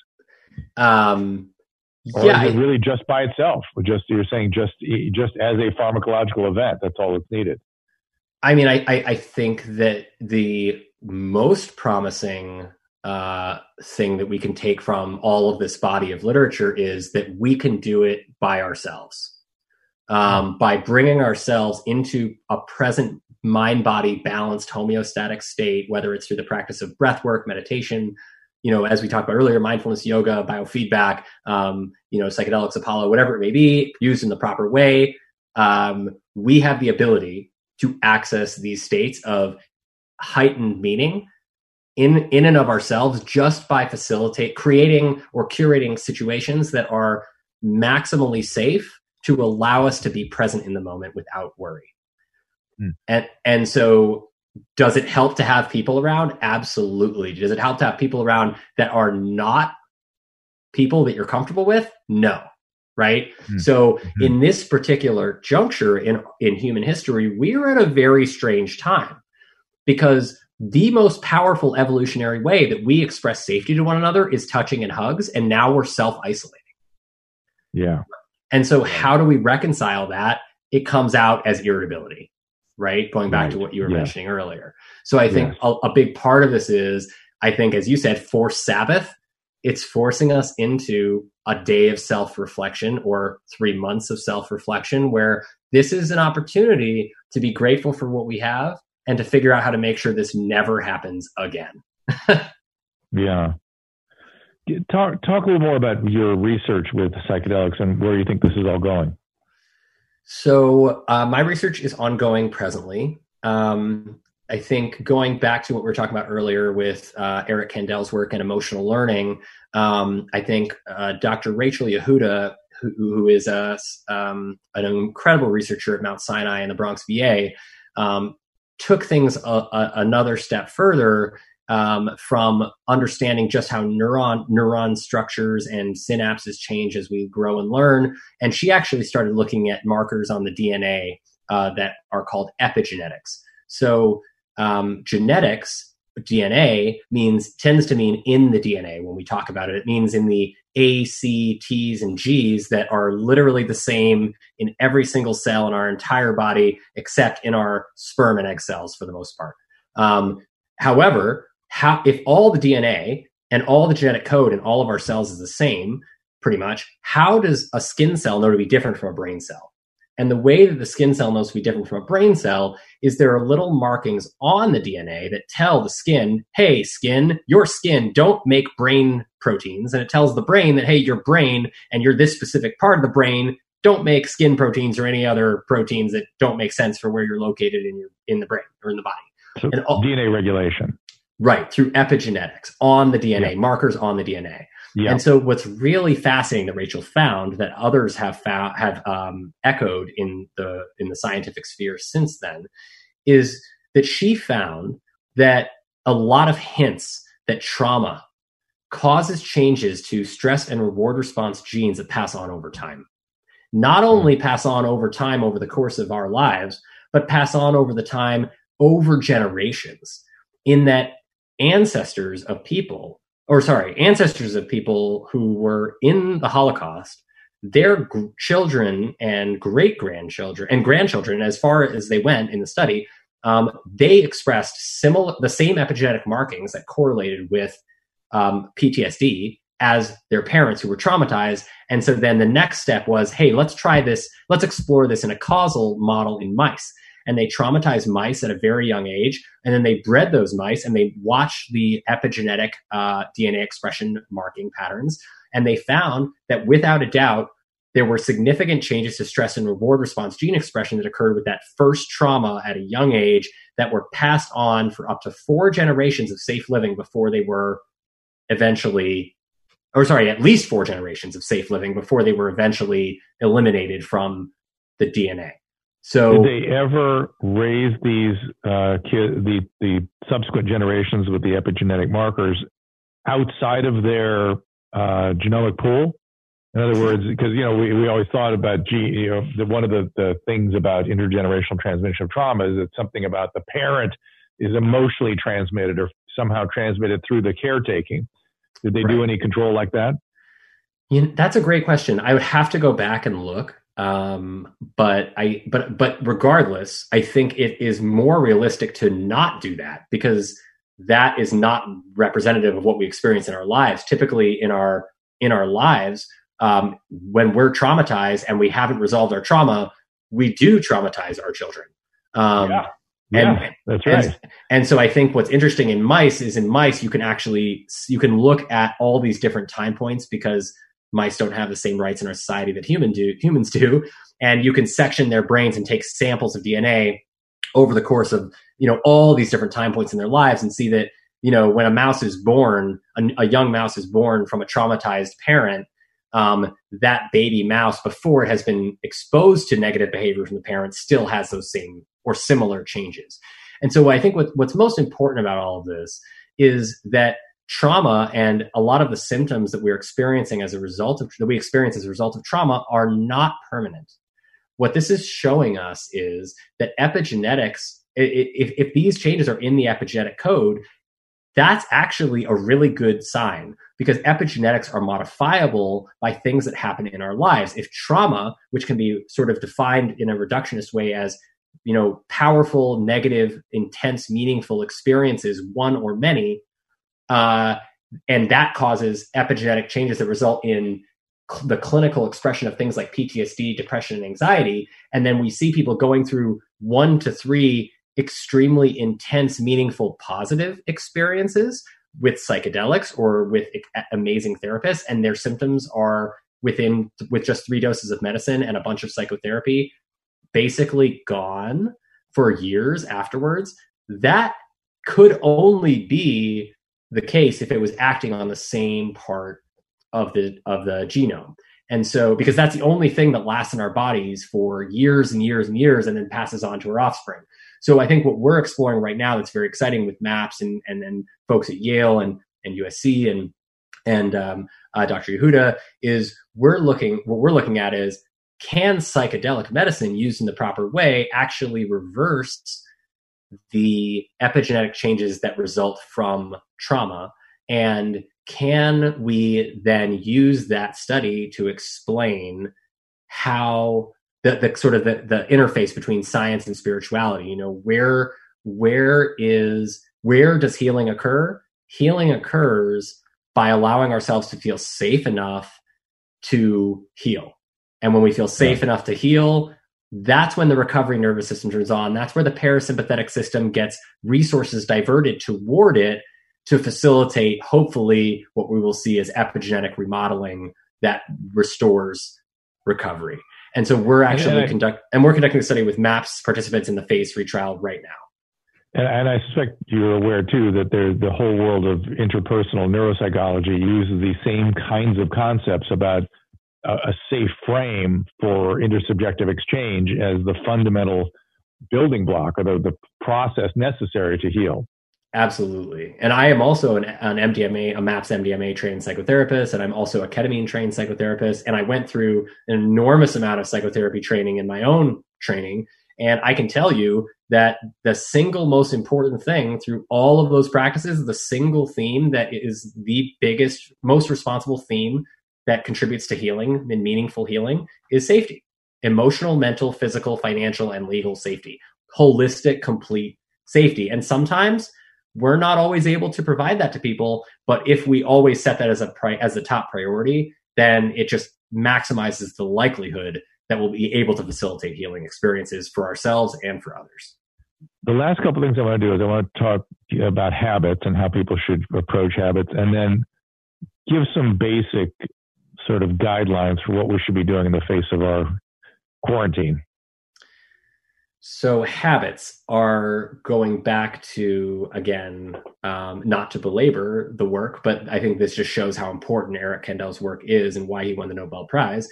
Um, or yeah, is it really just by itself? Just you're saying just just as a pharmacological event, that's all that's needed. I mean, I I, I think that the most promising uh, thing that we can take from all of this body of literature is that we can do it by ourselves, um, by bringing ourselves into a present mind-body balanced homeostatic state, whether it's through the practice of breath work, meditation, you know, as we talked about earlier, mindfulness, yoga, biofeedback, um, you know, psychedelics, Apollo, whatever it may be, used in the proper way. Um, we have the ability to access these states of heightened meaning in, in and of ourselves just by facilitate creating or curating situations that are maximally safe to allow us to be present in the moment without worry. Mm. And, and so does it help to have people around? Absolutely. Does it help to have people around that are not people that you're comfortable with? No. Right. Mm-hmm. So mm-hmm. in this particular juncture in, in human history, we are at a very strange time because the most powerful evolutionary way that we express safety to one another is touching and hugs. And now we're self-isolating. Yeah. And so how do we reconcile that? It comes out as irritability. Right? Going back right. to what you were yeah. mentioning earlier. So I think yes. a, a big part of this is, I think, as you said, forced Sabbath. It's forcing us into a day of self-reflection or three months of self-reflection where this is an opportunity to be grateful for what we have and to figure out how to make sure this never happens again. Yeah. Talk, talk a little more about your research with psychedelics and where you think this is all going. So uh, my research is ongoing presently. Um, I think going back to what we were talking about earlier with uh, Eric Kandel's work in emotional learning, um, I think uh, Doctor Rachel Yehuda, who, who is a, um, an incredible researcher at Mount Sinai in the Bronx, V A, um, took things a, a, another step further um, from understanding just how neuron neuron structures and synapses change as we grow and learn. And she actually started looking at markers on the D N A uh, that are called epigenetics. So um, genetics, D N A, means tends to mean in the D N A. When we talk about it, it means in the A, C, T's, and G's that are literally the same in every single cell in our entire body, except in our sperm and egg cells for the most part. Um, however, how, if all the D N A and all the genetic code in all of our cells is the same, pretty much, how does a skin cell know to be different from a brain cell? And the way that the skin cell knows to be different from a brain cell is there are little markings on the D N A that tell the skin, hey, skin, your skin, don't make brain proteins. And it tells the brain that, hey, your brain and you're this specific part of the brain, don't make skin proteins or any other proteins that don't make sense for where you're located in your in the brain or in the body. So and all, D N A regulation. Right, through epigenetics on the D N A, Yeah. markers on the D N A. Yeah. And so what's really fascinating that Rachel found that others have found, have um, echoed in the in the scientific sphere since then is that she found that a lot of hints that trauma causes changes to stress and reward response genes that pass on over time. Not only pass on over time over the course of our lives, but pass on over the time over generations, in that ancestors of people or sorry, ancestors of people who were in the Holocaust, their g- children and great-grandchildren and grandchildren, as far as they went in the study, um, they expressed similar, the same epigenetic markings that correlated with um, P T S D as their parents who were traumatized. And so then the next step was, hey, let's try this, let's explore this in a causal model in mice. And they traumatized mice at a very young age. And then they bred those mice and they watched the epigenetic uh, D N A expression marking patterns. And they found that without a doubt, there were significant changes to stress and reward response gene expression that occurred with that first trauma at a young age that were passed on for up to four generations of safe living before they were eventually, or sorry, at least four generations of safe living before they were eventually eliminated from the D N A. So, did they ever raise these uh, kid, the the subsequent generations with the epigenetic markers outside of their uh, genomic pool? In other words, because you know we, we always thought about G, you know, the, one of the, the things about intergenerational transmission of trauma is that something about the parent is emotionally transmitted or somehow transmitted through the caretaking. Did they right. do any control like that? You know, that's a great question. I would have to go back and look. Um, but I, but, but regardless, I think it is more realistic to not do that because that is not representative of what we experience in our lives. Typically in our, in our lives, um, when we're traumatized and we haven't resolved our trauma, we do traumatize our children. Um, yeah. And, yeah, that's right. And, and so I think what's interesting in mice is in mice, you can actually, you can look at all these different time points because mice don't have the same rights in our society that human do, humans do. And you can section their brains and take samples of D N A over the course of, you know, all these different time points in their lives and see that, you know, when a mouse is born, a, a young mouse is born from a traumatized parent, um, that baby mouse, before it has been exposed to negative behavior from the parent, still has those same or similar changes. And so I think what, what's most important about all of this is that trauma and a lot of the symptoms that we're experiencing as a result of that we experience as a result of trauma are not permanent. What this is showing us is that epigenetics, if, if these changes are in the epigenetic code, that's actually a really good sign because epigenetics are modifiable by things that happen in our lives. If trauma, which can be sort of defined in a reductionist way as, you know, powerful, negative, intense, meaningful experiences, one or many, Uh, and that causes epigenetic changes that result in cl- the clinical expression of things like P T S D, depression, and anxiety. And then we see people going through one to three extremely intense, meaningful, positive experiences with psychedelics or with e- amazing therapists, and their symptoms are within, with just three doses of medicine and a bunch of psychotherapy, basically gone for years afterwards. That could only be the case if it was acting on the same part of the of the genome. And so, because that's the only thing that lasts in our bodies for years and years and years and then passes on to our offspring. So I think what we're exploring right now that's very exciting with MAPS and and, and folks at Yale and, and U S C and and um, uh, Doctor Yehuda is we're looking, what we're looking at is, can psychedelic medicine used in the proper way actually reverse the epigenetic changes that result from trauma? And can we then use that study to explain how the, the sort of the, the interface between science and spirituality, you know, where, where is, where does healing occur? Healing occurs by allowing ourselves to feel safe enough to heal. And when we feel safe yeah. enough to heal, that's when the recovery nervous system turns on. That's where the parasympathetic system gets resources diverted toward it to facilitate, hopefully, what we will see as epigenetic remodeling that restores recovery. And so we're actually and I, conduct and we're conducting a study with MAPS participants in the phase three trial right now. And, and I suspect you're aware too that there, the whole world of interpersonal neuropsychology uses these same kinds of concepts about a, a safe frame for intersubjective exchange as the fundamental building block or the, the process necessary to heal. Absolutely. And I am also an, an M D M A, a MAPS M D M A trained psychotherapist, and I'm also a ketamine trained psychotherapist. And I went through an enormous amount of psychotherapy training in my own training. And I can tell you that the single most important thing through all of those practices, the single theme that is the biggest, most responsible theme that contributes to healing and meaningful healing is safety. Emotional, mental, physical, financial, and legal safety. Holistic, complete safety. And sometimes we're not always able to provide that to people, but if we always set that as a pri- as a top priority, then it just maximizes the likelihood that we'll be able to facilitate healing experiences for ourselves and for others. The last couple of things I want to do is I want to talk about habits and how people should approach habits, and then give some basic sort of guidelines for what we should be doing in the face of our quarantine. So habits are going back to, again, um, not to belabor the work, but I think this just shows how important Eric Kandel's work is and why he won the Nobel Prize,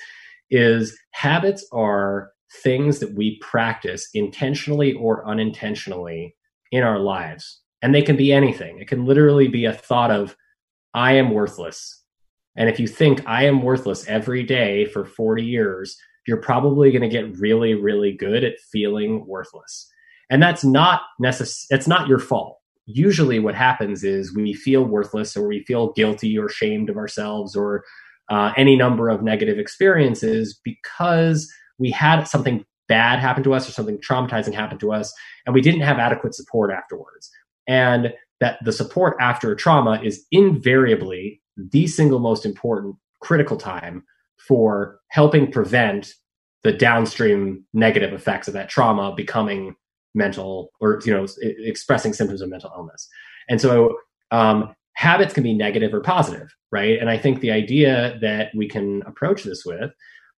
is habits are things that we practice intentionally or unintentionally in our lives. And they can be anything. It can literally be a thought of, I am worthless. And if you think I am worthless every day for forty years, you're probably going to get really, really good at feeling worthless. And that's not necess- it's not your fault. Usually what happens is we feel worthless or we feel guilty or shamed of ourselves or uh, any number of negative experiences because we had something bad happen to us or something traumatizing happen to us, and we didn't have adequate support afterwards. And that the support after a trauma is invariably the single most important critical time for helping prevent the downstream negative effects of that trauma becoming mental or, you know, expressing symptoms of mental illness. And so um, habits can be negative or positive, right? And I think the idea that we can approach this with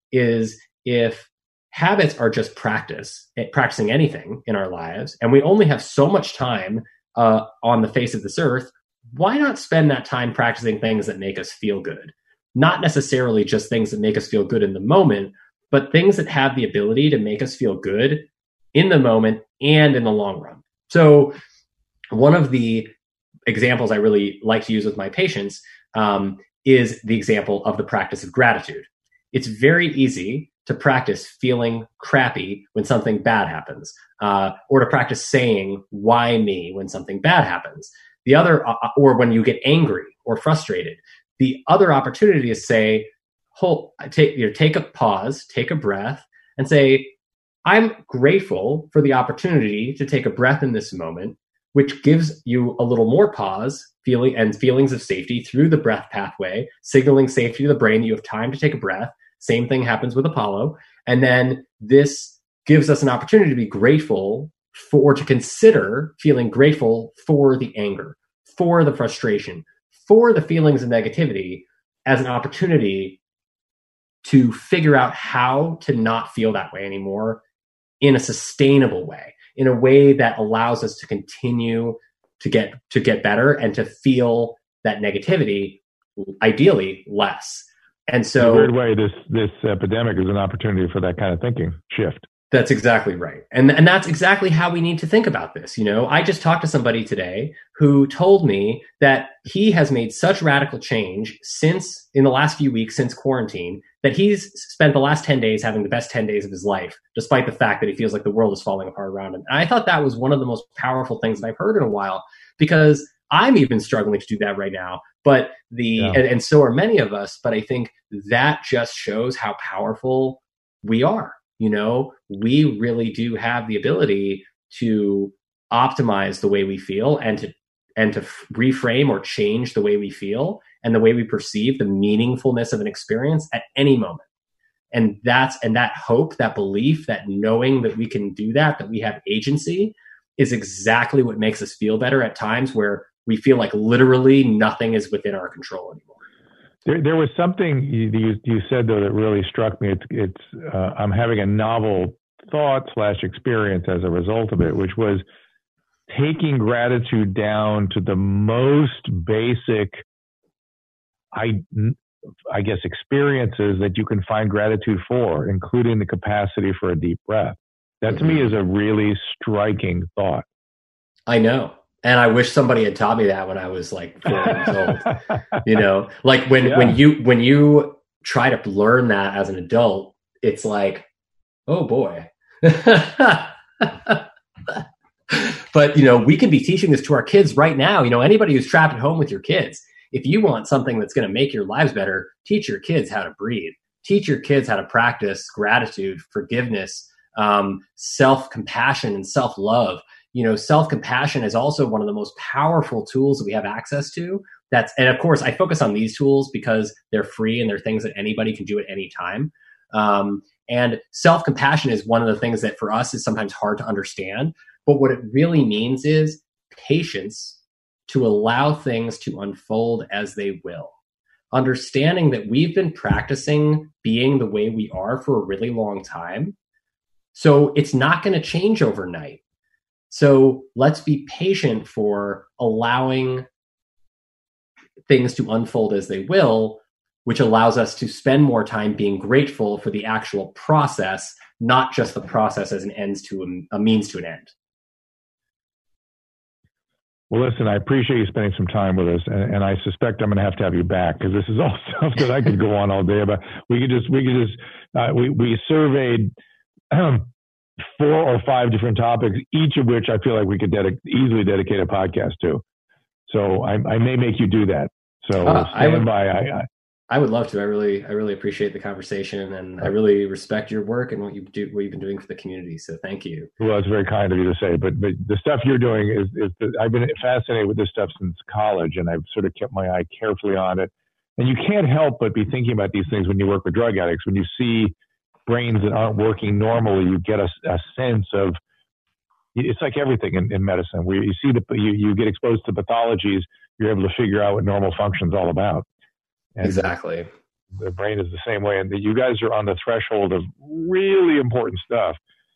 is if habits are just practice, practicing anything in our lives, and we only have so much time uh, on the face of this earth, why not spend that time practicing things that make us feel good? Not necessarily just things that make us feel good in the moment, but things that have the ability to make us feel good in the moment and in the long run. So one of the examples I really like to use with my patients um, is the example of the practice of gratitude. It's very easy to practice feeling crappy when something bad happens, uh, or to practice saying, why me, when something bad happens. The other, uh, or when you get angry or frustrated. The other opportunity is say, hold, take, you know, take a pause, take a breath, and say, I'm grateful for the opportunity to take a breath in this moment, which gives you a little more pause, feeling and feelings of safety through the breath pathway, signaling safety to the brain that you have time to take a breath. Same thing happens with Apollo. And then this gives us an opportunity to be grateful for, to consider feeling grateful for the anger, for the frustration, for the feelings of negativity as an opportunity to figure out how to not feel that way anymore in a sustainable way, in a way that allows us to continue to get to get better and to feel that negativity, ideally less. And so, in a weird way, this this epidemic is an opportunity for that kind of thinking shift. That's exactly right. And and that's exactly how we need to think about this. You know, I just talked to somebody today who told me that he has made such radical change since in the last few weeks since quarantine that he's spent the last ten days having the best ten days of his life, despite the fact that he feels like the world is falling apart around him. And I thought that was one of the most powerful things that I've heard in a while, because I'm even struggling to do that right now. But the yeah. and, and so are many of us. But I think that just shows how powerful we are. You know, we really do have the ability to optimize the way we feel and to and to f- reframe or change the way we feel and the way we perceive the meaningfulness of an experience at any moment. And that's, and that hope, that belief, that knowing that we can do that, that we have agency, is exactly what makes us feel better at times where we feel like literally nothing is within our control anymore. There, there was something you, you, you said though that really struck me. It's, it's uh, I'm having a novel thought slash experience as a result of it, which was taking gratitude down to the most basic, I, I guess, experiences that you can find gratitude for, including the capacity for a deep breath. That to mm-hmm. me is a really striking thought. I know. And I wish somebody had taught me that when I was like four years old. You know, like when, yeah. when you, when you try to learn that as an adult, it's like, oh boy. But, you know, we can be teaching this to our kids right now. You know, anybody who's trapped at home with your kids, if you want something that's going to make your lives better, teach your kids how to breathe. Teach your kids how to practice gratitude, forgiveness, um, self-compassion, and self-love. You know, self-compassion is also one of the most powerful tools that we have access to. That's, and of course, I focus on these tools because they're free and they're things that anybody can do at any time. Um, and self-compassion is one of the things that for us is sometimes hard to understand. But what it really means is patience to allow things to unfold as they will. Understanding that we've been practicing being the way we are for a really long time. So it's not going to change overnight. So let's be patient for allowing things to unfold as they will, which allows us to spend more time being grateful for the actual process, not just the process as an ends to a, a means to an end. Well, listen, I appreciate you spending some time with us, and, and I suspect I'm going to have to have you back because this is all stuff that I could go on all day about. We could just, we could just, uh, we we surveyed um, four or five different topics, each of which I feel like we could dedic- easily dedicate a podcast to. So I, I may make you do that. So uh, stand I would, by. I, I, I would love to. I really, I really appreciate the conversation, and I really respect your work and what you do, what you've been doing for the community. So thank you. Well, it's very kind of you to say, but but the stuff you're doing is, is the, I've been fascinated with this stuff since college, and I've sort of kept my eye carefully on it. And you can't help but be thinking about these things when you work with drug addicts. When you see brains that aren't working normally, you get a, a sense of, it's like everything in, in medicine. Where you see the you, you get exposed to pathologies, you're able to figure out what normal function is all about. And exactly. The brain is the same way. And you guys are on the threshold of really important stuff.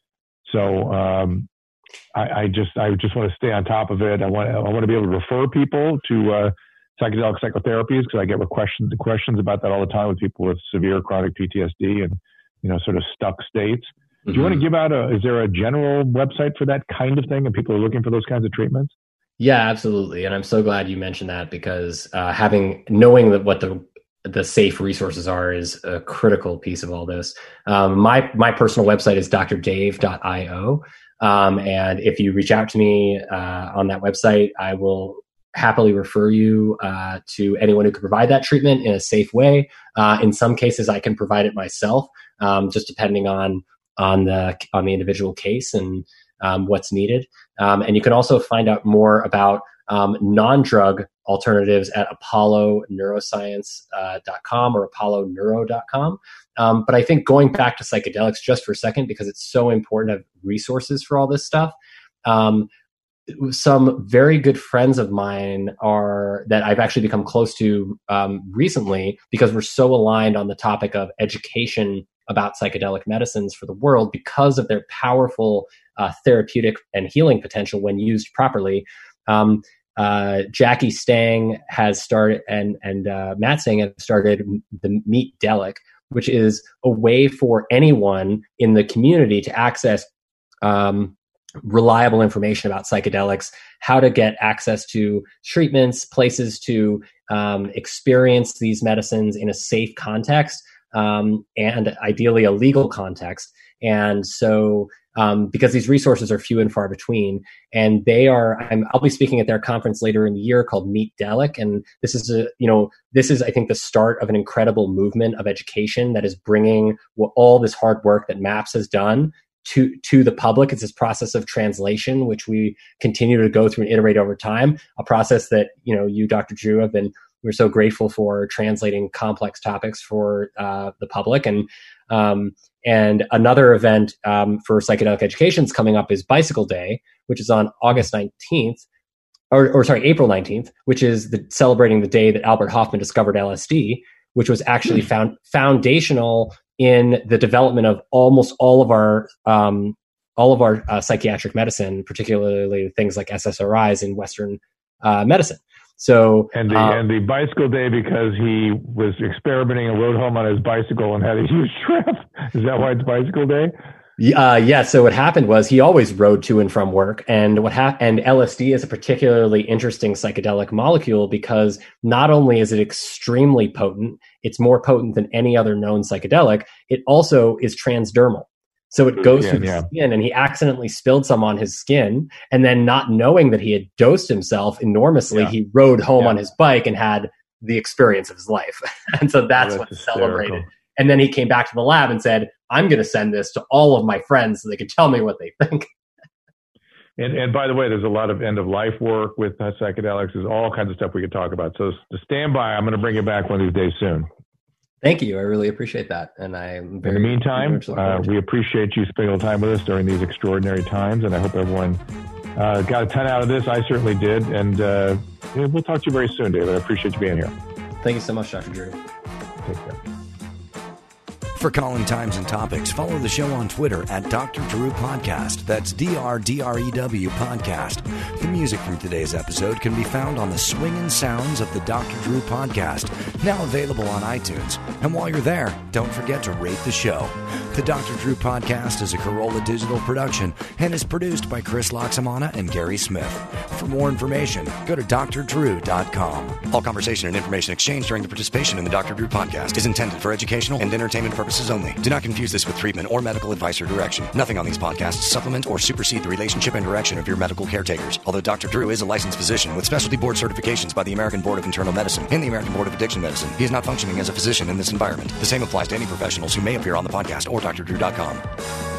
So um, I, I just I just want to stay on top of it. I want I want to be able to refer people to uh, psychedelic psychotherapies because I get questions questions about that all the time with people with severe chronic P T S D and, you know, sort of stuck states. Mm-hmm. Do you want to give out a, is there a general website for that kind of thing and people are looking for those kinds of treatments? Yeah, absolutely. And I'm so glad you mentioned that because uh, having, knowing that what the the safe resources are is a critical piece of all this. Um, my, my personal website is d r dave dot i o. Um, and if you reach out to me uh, on that website, I will happily refer you uh, to anyone who can provide that treatment in a safe way. Uh, in some cases, I can provide it myself, um, just depending on on the on the individual case and um, what's needed. Um, and you can also find out more about um, non-drug alternatives at apollo neuroscience dot com or apollo neuro dot com. Um, but I think going back to psychedelics just for a second, because it's so important to have resources for all this stuff. Um, some very good friends of mine are that I've actually become close to um, recently because we're so aligned on the topic of education about psychedelic medicines for the world because of their powerful uh, therapeutic and healing potential when used properly. Um, uh, Jackie Stang has started, and and uh, Matt Stang have started the Meet Delic, which is a way for anyone in the community to access um, reliable information about psychedelics, how to get access to treatments, places to um, experience these medicines in a safe context, um, and ideally a legal context. And so, um, because these resources are few and far between, and they are, I'm, I'll be speaking at their conference later in the year called Meet Delic. And this is a, you know, this is, I think, the start of an incredible movement of education that is bringing all this hard work that MAPS has done to, to the public. It's this process of translation, which we continue to go through and iterate over time, a process that, you know, you, Doctor Drew, have been we're so grateful for translating complex topics for uh, the public. And um, and another event um, for psychedelic education is coming up is Bicycle Day, which is on August nineteenth, or, or sorry, April nineteenth, which is the, celebrating the day that Albert Hofmann discovered L S D, which was actually mm. found foundational in the development of almost all of our um, all of our uh, psychiatric medicine, particularly things like S S R Is in Western uh, medicine. So and the um, and the bicycle day because he was experimenting and rode home on his bicycle and had a huge trip. Is that why it's Bicycle Day? Uh, yeah. So what happened was he always rode to and from work, and what hap- and L S D is a particularly interesting psychedelic molecule because not only is it extremely potent, it's more potent than any other known psychedelic. It also is transdermal. So it goes through the yeah. skin, and he accidentally spilled some on his skin, and then not knowing that he had dosed himself enormously, yeah. he rode home yeah. on his bike and had the experience of his life. And so that's, oh, that's what's hysterical. Celebrated. And then he came back to the lab and said, I'm going to send this to all of my friends so they can tell me what they think. And, and by the way, there's a lot of end-of-life work with uh, psychedelics. There's all kinds of stuff we could talk about. So to stand by, I'm going to bring you back one of these days soon. Thank you. I really appreciate that. And I'm very, in the meantime, uh, we appreciate you spending a little time with us during these extraordinary times. And I hope everyone uh, got a ton out of this. I certainly did. And uh, we'll talk to you very soon, David. I appreciate you being here. Thank you so much, Doctor Drew. Take care. For Calling Times and Topics, follow the show on Twitter at Doctor Drew Podcast. That's D R D R E W Podcast. The music from today's episode can be found on the swinging sounds of the Doctor Drew Podcast, now available on iTunes. And while you're there, don't forget to rate the show. The Doctor Drew Podcast is a Corolla Digital production and is produced by Chris Loxamana and Gary Smith. For more information, go to D R drew dot com. All conversation and information exchanged during the participation in the Doctor Drew Podcast is intended for educational and entertainment purposes only. Do not confuse this with treatment or medical advice or direction. Nothing on these podcasts supplement or supersede the relationship and direction of your medical caretakers. Although Doctor Drew is a licensed physician with specialty board certifications by the American Board of Internal Medicine and the American Board of Addiction Medicine, he is not functioning as a physician in this environment. The same applies to any professionals who may appear on the podcast or D R drew dot com.